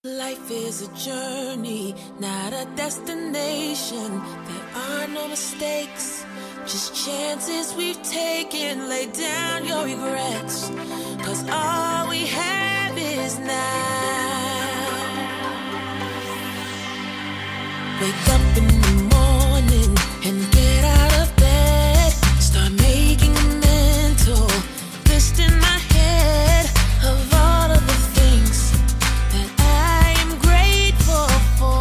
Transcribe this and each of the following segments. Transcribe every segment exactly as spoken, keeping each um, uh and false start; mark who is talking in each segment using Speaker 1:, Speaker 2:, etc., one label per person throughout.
Speaker 1: Life is a journey, not a destination. There are no mistakes, just chances we've taken. Lay down your regrets, cause all we have is now. Wake up in the morning and get out of bed. Start making a mental list in my head of all of the things that I am grateful for.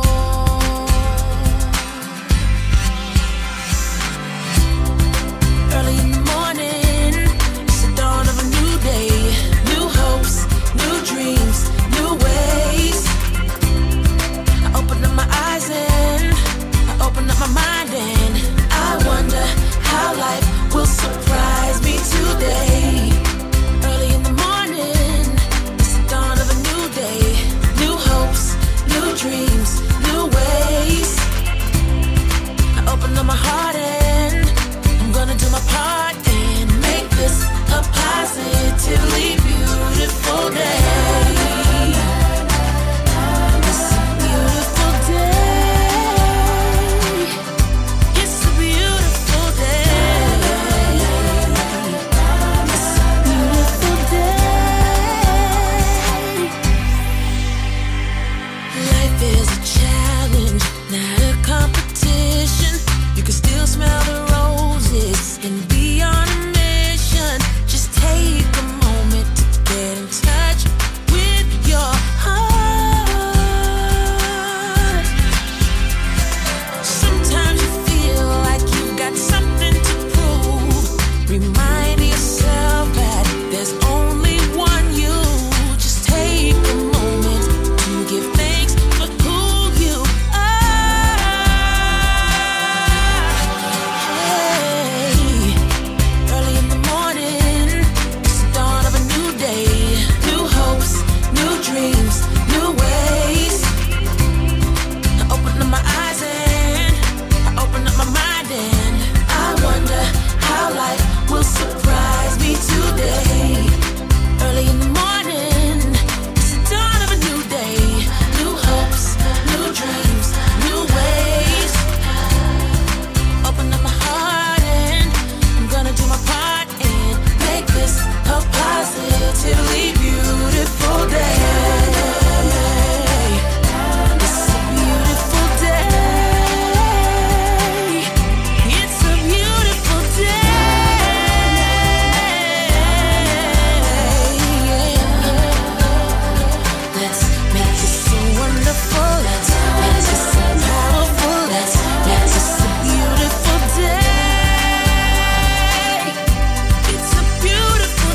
Speaker 1: Early in the morning, it's the dawn of a new day. New hopes, new dreams, new ways. I open up my eyes and I open up my mind and I wonder how life will surprise me today. Early in the morning, it's the dawn of a new day. New hopes, new dreams, new ways. I open up my heart and I'm gonna do my part and make this a positively beautiful day. It's a beautiful day. It's a beautiful day. It's a beautiful day. Life is a challenge, not a competition. You can still smell the roses and be on a mission. Just take a moment to get in touch with your heart. Sometimes you feel like you've got something to prove. Remind yourself that there's only one you. Just take a moment to give thanks for who you are. Hey, early in the morning, it's the dawn of a new day. New hopes, new dreams, new ways. I open up my eyes and I open up my mind and I wonder how life will surprise me today. Early in the morning, it's the dawn of a new day. New hopes, new dreams, new ways. Open up my heart and I'm gonna do my part and make this a positively beautiful day. It's a beautiful day. It's a beautiful day. Let's make this so wonderful. Let's make this so powerful. Let's make this a beautiful day. It's a beautiful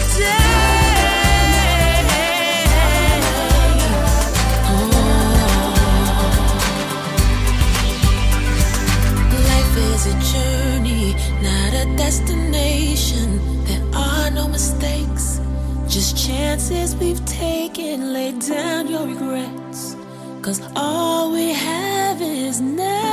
Speaker 1: day. Oh. Life is a journey, not a destination. There are no mistakes, just chances we've taken. Lay down your regrets, cause all we have is now.